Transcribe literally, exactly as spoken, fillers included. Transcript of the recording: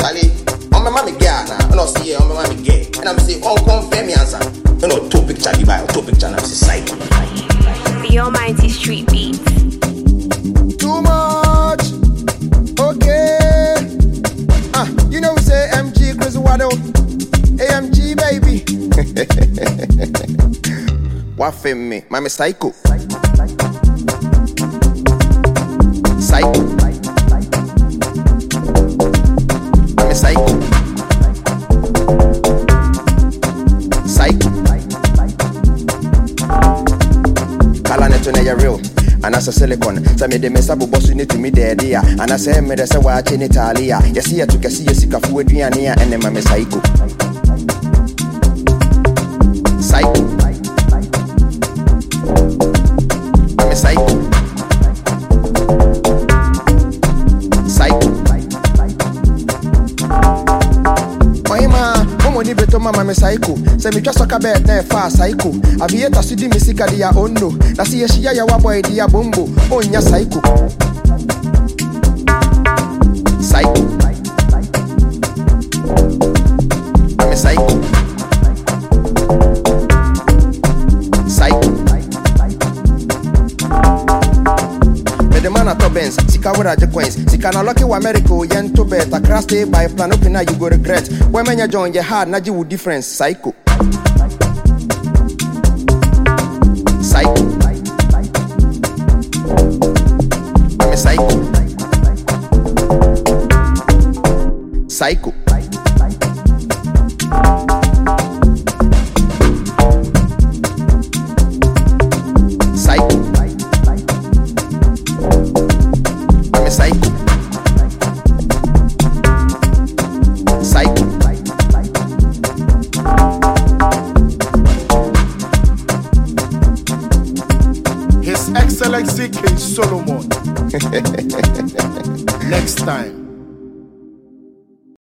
Charlie, on my mommy girl now. I don't see it on my mommy girl. And I'm saying, oh, confirm me answer. You know, two picture the buy, two picture and I'm saying, psycho. The Almighty Street Beats. Too much. Okay. Ah, you know we say M G Chris Wado. A M G baby. What fame me? Mama psycho. Psycho. Mama psycho. Psycho. Kala neto na ya real. And as a silicon, some of the mesabu boss you need to me there, dear. And I say, me, that's a watch in Italia. You see, I took a see a sick of food, and then my psycho. Psycho. I'm a psycho. Psycho. Oh, ma, Momo beto mama me psycho. Say me just talk about that fast psycho. I be yet to see the musica dia ondo. Na see she ya wa boy dia bombo. Oh nya psycho. Psycho. I'm a psycho. Psycho. Me the man at Benz, sika wura je coins. Sika na lucky wa America yen to bet. Across stay by plan open you go regret. When men ya join your hard, na ji with difference. Psycho. Psycho. I'm a psycho. Psycho. Psycho. I'm a psycho. Psycho. His Excellency King Solomon. Next time.